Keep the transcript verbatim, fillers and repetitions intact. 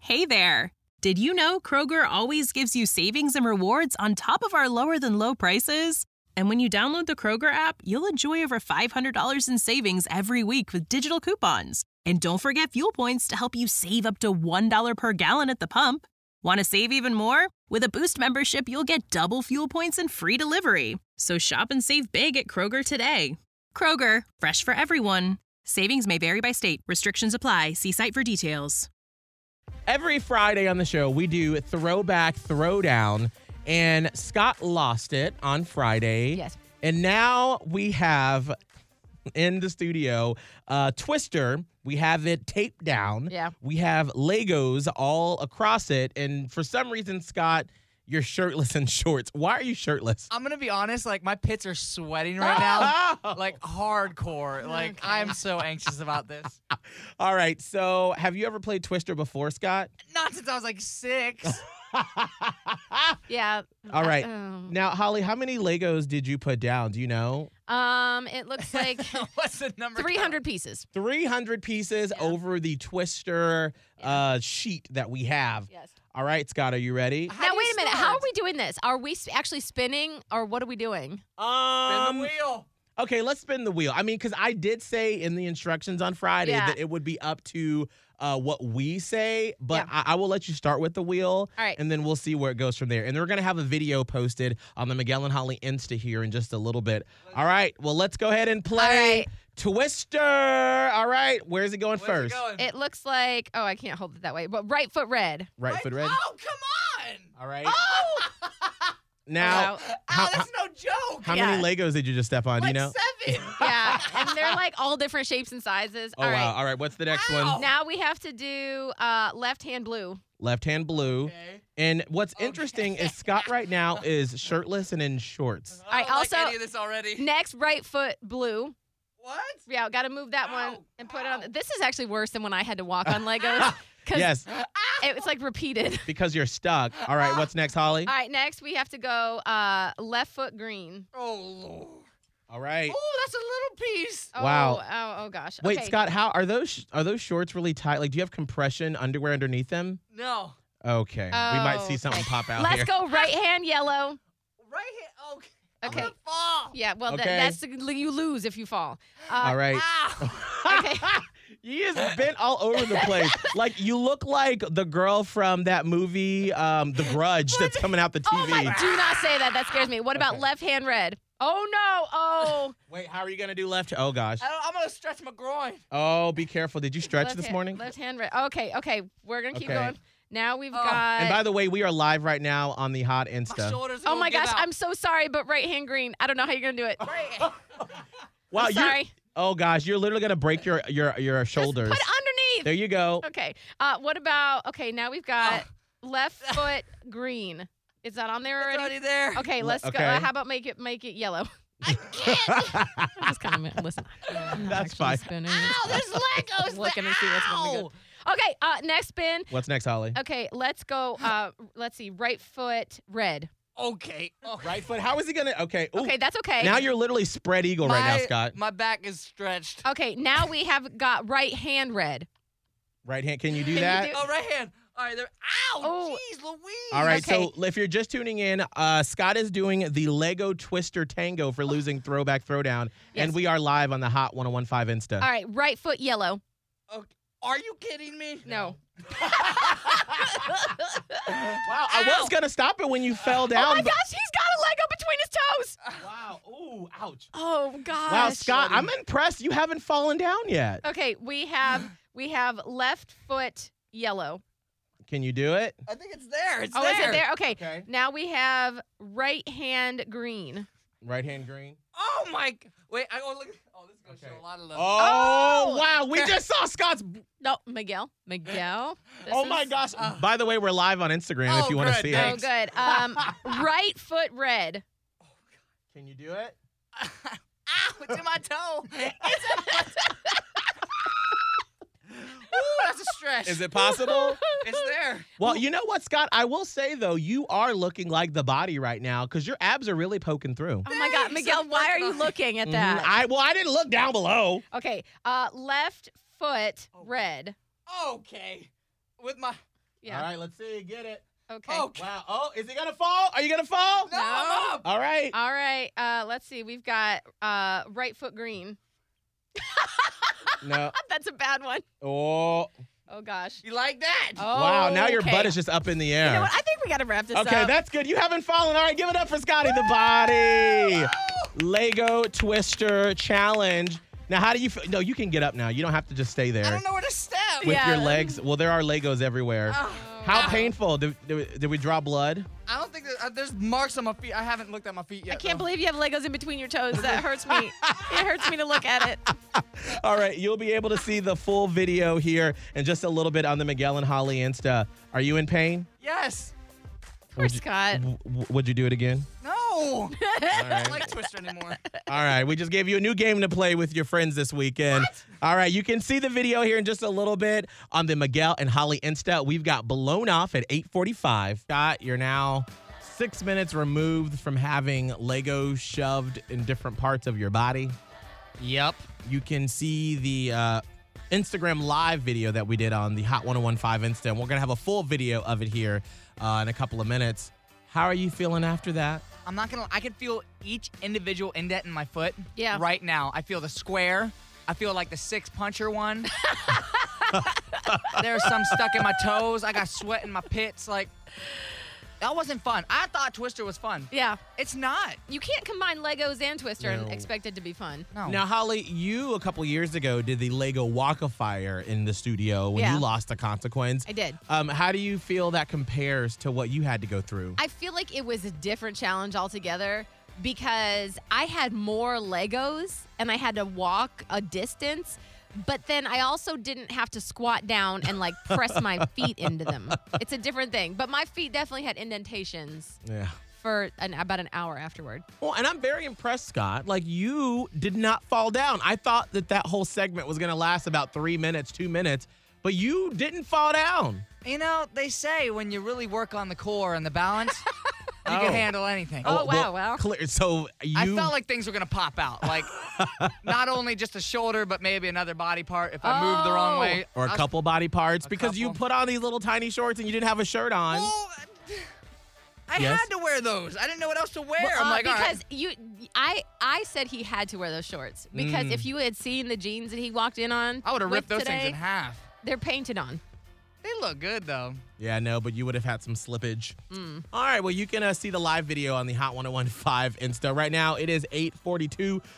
Hey there! Did you know Kroger always gives you savings and rewards on top of our lower-than-low prices? And when you download the Kroger app, you'll enjoy over five hundred dollars in savings every week with digital coupons. And don't forget fuel points to help you save up to one dollar per gallon at the pump. Want to save even more? With a Boost membership, you'll get double fuel points and free delivery. So shop and save big at Kroger today. Kroger, fresh for everyone. Savings may vary by state. Restrictions apply. See site for details. Every Friday on the show, we do Throwback Throwdown, and Scott lost it on Friday. Yes. And now we have in the studio uh, Twister. We have it taped down. Yeah. We have Legos all across it. And for some reason, Scott, you're shirtless and shorts. Why are you shirtless? I'm going to be honest, like, my pits are sweating right now. Like, hardcore. Like, Okay. I'm so anxious about this. All right. So have you ever played Twister before, Scott? Not since I was, like, six. Yeah. All right. Um, Now, Holly, how many Legos did you put down? Do you know? um, it looks like What's the number? three hundred pieces. three hundred pieces Yeah. over the Twister uh, sheet that we have. Yes. All right, Scott, are you ready? How now, do you wait a minute. How are start? we doing this? Are we sp- actually spinning, or what are we doing? Spin Um, the wheel. Okay, let's spin the wheel. I mean, because I did say in the instructions on Friday Yeah. that it would be up to uh, what we say, but Yeah. I-, I will let you start with the wheel, All right. and then we'll see where it goes from there. And then we're going to have a video posted on the Miguel and Holly Insta here in just a little bit. All right, well, let's go ahead and play right. Twister. All right, where's it going Where's first? it going? It looks like, oh, I can't hold it that way, but right foot red. Right Right- foot red. Oh, come on. All right. Oh! Now, Wow. how, oh, that's no joke. how Yeah. many Legos did you just step on? Do you like know? seven. Yeah, and they're like all different shapes and sizes. Oh, all right. wow. All right, what's the next Wow. one? Now we have to do uh, left hand blue. Left hand blue. Okay. And what's Okay. interesting is Scott right now is shirtless and in shorts. I right, don't like also- any of this already. Next, right foot blue. What? Yeah, got to move that one Ow. and put it on. Ow. This is actually worse than when I had to walk on Legos. Because Yes, it was like repeated. because you're stuck. All right, what's next, Holly? All right, next we have to go uh, left foot green. Oh, Lord. All right. Oh, that's a little piece. Oh, Wow. Oh, oh gosh. Wait, okay. Scott, how are those are those shorts really tight? Like, do you have compression underwear underneath them? No. Okay, we might see Oh, something okay. pop out Let's here. go right hand yellow. Right here. Okay. I'm Okay. gonna fall. Yeah, well, tha- Okay. that's the, you lose if you fall. Uh, All right. Ow. Okay. You just bent all over the place. Like, you look like the girl from that movie, um, The Grudge, that's coming out the T V. Oh my! Do not say that. That scares me. What about Okay. left hand red? Oh no! Oh. Wait, how are you gonna do left? Oh gosh. I don't, I'm gonna stretch my groin. Oh, be careful. Did you stretch Left this hand- morning? Left hand red. Okay, okay. We're gonna keep Okay. going. Now we've Oh. got. And by the way, we are live right now on the Hot My Insta. shoulders. oh gonna my give gosh! out. I'm so sorry, but right hand green. I don't know how you're gonna do it. Right. Wow, I'm you're- sorry. Oh gosh, you're literally gonna break your your your shoulders. Just put it underneath. There you go. Okay. Uh, what about? Okay, now we've got left foot green. Is that on there It's already? already there. Okay, let's go. okay. Uh, how about make it make it yellow? I can't. I'm just kind of listen. I'm That's actually fine. Spinning. Ow, there's Legos. Looking to see what's gonna be good. Okay. Uh, next spin. What's next, Holly? Okay, let's go. Uh, let's see. Right foot red. Okay. Oh. Right foot. How is he gonna? Okay. Ooh. Okay, that's okay. Now you're literally spread eagle right now, My- Scott. My back is stretched. Okay, now we have got right hand red. Right hand. Can you do Can you that? do- Oh, right hand. All right, there. Ow! Oh. Jeez, Louise. All right. Okay. So if you're just tuning in, uh, Scott is doing the Lego Twister Tango for losing Throwback Throwdown, Yes. and we are live on the Hot one oh one five Insta. All right, right foot yellow. Okay. Are you kidding me? No. Wow. I was Ow. gonna stop it when you fell down. Oh my but- gosh, he's got a Lego between his toes. Wow. Ooh. Ouch. Oh gosh. Wow, Scott, I'm impressed. You haven't fallen down yet. Okay, we have we have left foot yellow. Can you do it? I think it's there. It's Oh, there. is it there? Okay. Okay. Now we have right hand green. Right hand green. Oh my. g- Wait. I oh look. Oh, this is gonna Okay. show a lot of love. Oh, Oh. wow. We just saw Scott's. No, Miguel. Miguel. This Oh my is- gosh. Uh, By the way, we're live on Instagram if Oh, you want to good, see Oh, it. thanks. good. Um, right foot red. Can you do it? Ow! It's in my toe. It's in my toe. Ooh, that's a stretch. Is it possible? It's there. Well, you know what, Scott? I will say, though, you are looking like the body right now because your abs are really poking through. Oh my God, Thanks, Miguel, I'm why are working you on it. looking at Mhm. that? I Well, I didn't look down below. Okay, uh, left foot Oh. red. Okay. With my Yeah. All right, let's see. Get it. Okay. Oh, Wow. Oh, is he going to fall? Are you going to fall? no, I'm up. All right. All right. Uh, let's see. We've got uh, right foot green. No. That's a bad one. Oh. Oh gosh. You like that? Oh, Wow. Now your okay. butt is just up in the air. You know what? I think we got to wrap this Okay, up. that's good. You haven't fallen. All right, give it up for Scotty the Body. Lego Twister Challenge. Now, how do you feel? No, you can get up now. You don't have to just stay I there don't know where to step. with Yeah. your legs. Well, there are Legos everywhere. Oh, How ow. painful? Did, did, did we draw blood? I don't think that, uh, there's marks on my feet. I haven't looked at my feet yet. I can't though. believe you have Legos in between your toes. That hurts me. It hurts me to look at it. All right, you'll be able to see the full video here in just a little bit on the Miguel and Holly Insta. Are you in pain? Yes. Poor Would you- Scott. W- w- would you do it again? No. I right. don't like Twister anymore. All right, we just gave you a new game to play with your friends this weekend. All right, you can see the video here in just a little bit on the Miguel and Holly Insta. We've got Blown Off at eight forty-five. Scott, you're now six minutes removed from having Legos shoved in different parts of your body. Yep. You can see the uh, Instagram live video that we did on the Hot ten fifteen Insta, and we're going to have a full video of it here uh, in a couple of minutes. How are you feeling after that? I'm not gonna. I can feel each individual indent in my foot. Yeah. Right now, I feel the square. I feel like the six puncher one. There's some stuck in my toes. I got sweat in my pits. Like that wasn't fun. I thought Twister was fun. Yeah. It's not. You can't combine Legos and Twister No. and expect it to be fun. No. Now, Holly, you a couple years ago did the Lego Walk of Fire in the studio when Yeah. you lost a consequence. I did. Um, how do you feel that compares to what you had to go through? I feel like it was a different challenge altogether because I had more Legos and I had to walk a distance, but then I also didn't have to squat down and like press my feet into them. It's a different thing, but my feet definitely had indentations yeah. for an, about an hour afterward. Well, and I'm very impressed, Scott. Like, you did not fall down. I thought that that whole segment was going to last about three minutes, two minutes, but you didn't fall down. You know, they say when you really work on the core and the balance, you Oh. can handle anything. Oh, wow, wow. Clear. So you. I felt like things were gonna pop out. Like not only just a shoulder, but maybe another body part if I moved the wrong Oh. way. or a I was- couple body parts a because you couple. put on these little tiny shorts and you didn't have a shirt on. Well, I Yes? had to wear those. I didn't know what else to wear. Well, I'm uh, like, all because right. you, I, I said he had to wear those shorts because Mm. if you had seen the jeans that he walked in on, I would have with ripped those today, things in half. They're painted on. They look good though. Yeah, no, but you would have had some slippage. Mm. All right, well, you can uh, see the live video on the Hot ten fifteen Insta. Right now, it is eight forty-two.